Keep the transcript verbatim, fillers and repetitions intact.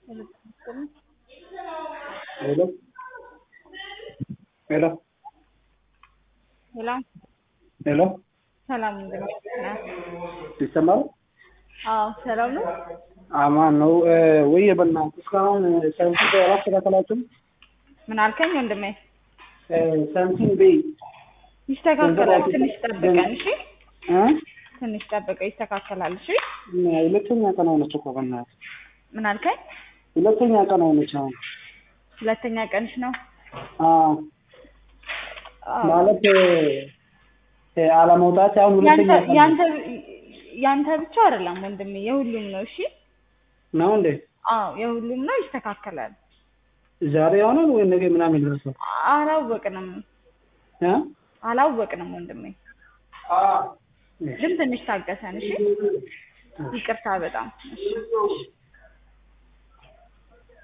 Hello? Hello? Hello? Hello? ሰላም እንደምን ይሰማል? አዎ ሰላም ነው። አማን ነው ወይ? በእናትህ እስካሁን ሳምቲንግ አላስተካከላችሁም? ምን አልከኝ ወንድሜ? ሳምቲንግ ቤይ ይስተካከላል። ትንሽ ጠብቀን እሺ? እ ትንሽ ጠብቀን ይስተካከላል። እሺ? ሁለተኛ ቀን ሆነች እኮ በእናትህ። ምን አልከኝ? ሁለተኛ ቀን ሆነች አሁን። ሁለተኛ ቀንሽ ነው? አዎ ማለት አለመውጣት አሁን ሁለተኛ ቀን ያንተ ያንተ ብቻ አይደለም ወንድሜ የሁሉም ነው። እሺ ነው እንዴ? አዎ የሁሉም ነው። ይስተካከላል። ዛሬ ይሆናል ወይ ነገ ምናምን ይደርሳል? አላወቅንም እ አላወቅንም ወንድሜ። አዎ ግን ትንሽ ታገሰን እሺ? ይቅርታ በጣም እሺ።